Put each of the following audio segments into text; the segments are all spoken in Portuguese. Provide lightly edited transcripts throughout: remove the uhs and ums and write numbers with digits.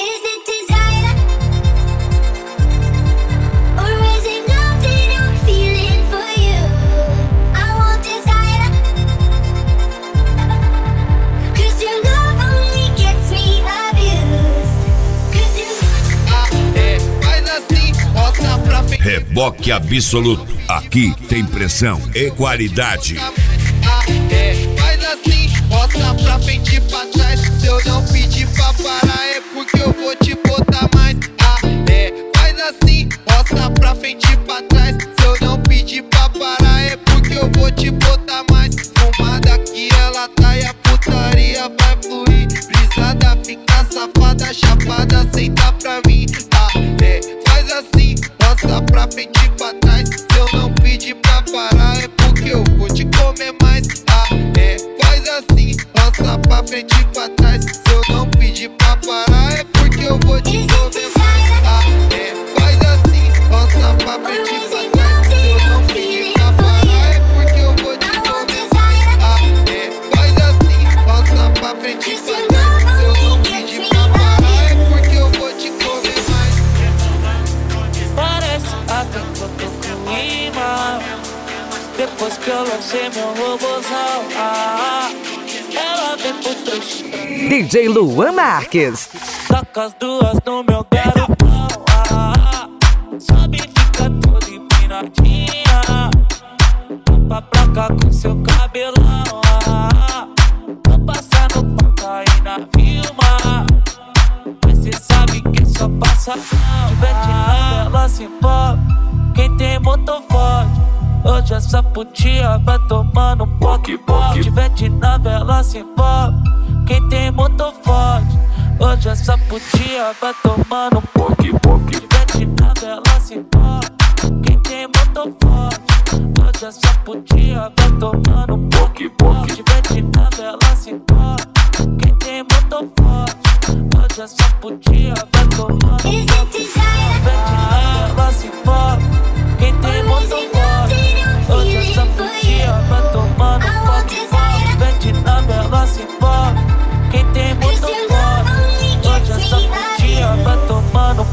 Reboque absoluto. Aqui tem pressão e qualidade. Faz assim, roça pra frente e pra trás. Se eu não pedir pra parar é porque eu vou te botar mais. Faz assim, roça pra frente e pra trás. Se eu não pedir pra parar é porque eu vou te botar mais. Fumada que ela tá e a putaria vai fluir. Brisada fica safada, chapada, senta pra mim. Faz assim, roça pra frente e pra trás. Se eu não pedir pra parar é porque eu vou te comer mais. Faz assim, roça pra frente e pra trás. Se eu não pedir pra parar é porque eu vou te comer mais. Faz assim, roça pra frente e pra trás. Se eu não pedir pra parar é porque eu vou te comer mais. Faz assim, roça pra frente e pra trás. Se eu não pedir pra parar é porque eu vou te comer mais. Parece até que eu tô com imã. Depois que eu lancei meu robôzão, ela vem por trás. DJ Luan Marques. Taca as duas no meu garotão, sobe e fica toda empinadinha. Tampa pra cá com seu cabelão, tô passando pra cair na Vilma. Mas cê sabe que só passa não. Tivete na ela se envolve. Quem tem motor forte hoje essa putinha vai tomando poque-poque. Tivete na vela se envolve. Quem tem motor forte hoje essa putinha vai tomando poque-poque. Tivete na vela se envolve. Quem tem motor forte hoje essa putinha vai tomando poque-poque. Tivete na vela se envolve. Quem tem motor forte hoje essa putinha vai tomando poque-poque. Tivete na vela se envolve. Quem tem motor forte hoje essa putinha vai tomando poque-poque. Vende na vela se envolve. Quem tem motor forte hoje essa putinha vai tomando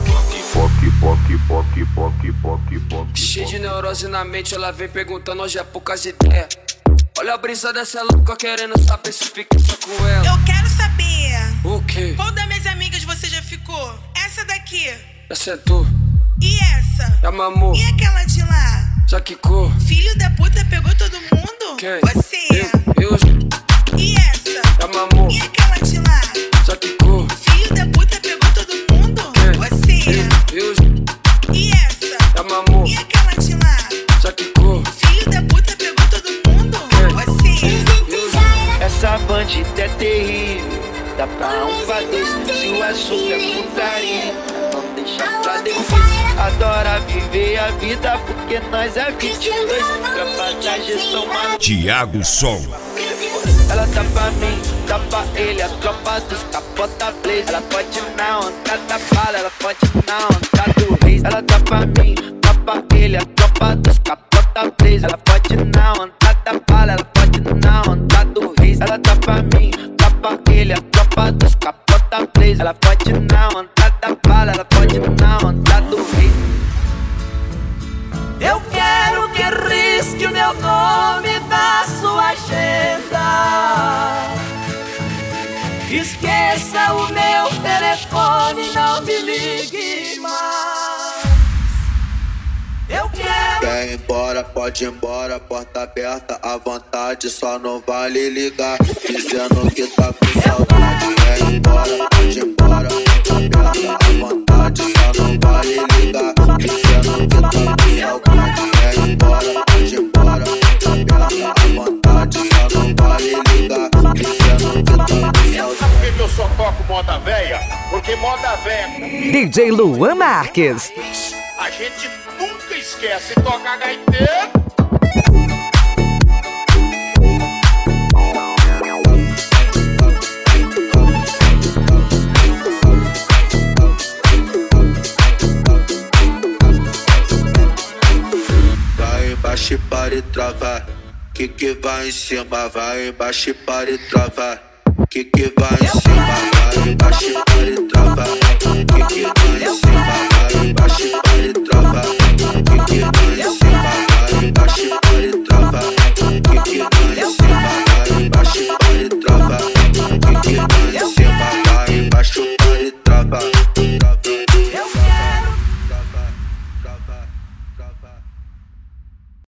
poque-poque. Cheio de neurose na mente, ela vem perguntando hoje é poucas ideias. Olha a brisa dessa louca querendo saber se fica só com ela. Eu quero saber. O quê? Qual das minhas amigas você já ficou? Essa daqui. Essa é tu. E essa? Já mamou. E aquela de lá? Já quicou. Filho da puta pegou todo mundo? Quem? Você. Eu. E essa? Já mamou. E aquela de lá? Já quicou. Filho da puta pegou todo mundo? Quem? Você. Eu. E essa? Já mamou. E aquela de lá? Já quicou. Filho da puta pegou todo mundo? Você. Essa bandida é terrível. Dá pra um pra dois. Se o assunto é putaria, não deixa pra depois. Adora viver a vida porque nós é 22. Tropa da gestão, mano. Thiago Sol. Ela tá pra mim, tá pra ele. A tropa dos capota blaze. Ela pode na onda da bala, ela pode na onda do reis. Ela tá pra mim, tá pra ele. A tropa dos capota blaze. Ela pode na onda da bala, ela pode na onda do reis. Ela tá pra mim, tá pra ele. A tropa dos capota blaze. Ela pode na onda da bala, ela pode na onda do reis. Eu quero que risque o meu nome da sua agenda. Esqueça o meu telefone, não me ligue mais. Eu quero. Quer ir embora, pode ir embora, porta aberta à vontade, só não vale ligar, dizendo que tá com saudade. Quer ir embora, pode ir embora, porta aberta à vontade, só não vale ligar, dizendo que tá com saudade. Quer ir embora, pode ir embora, porta aberta à vontade, só não vale ligar, dizendo que tá com saudade. Sabe por que eu só toco moda véia? Porque moda véia DJ Luan Marques. a gente nunca esquece, toca gaiteiro. Vai embaixo e para e trava, que vai em cima, vai embaixo e para e trava, que vai em cima, vai embaixo e para e trava.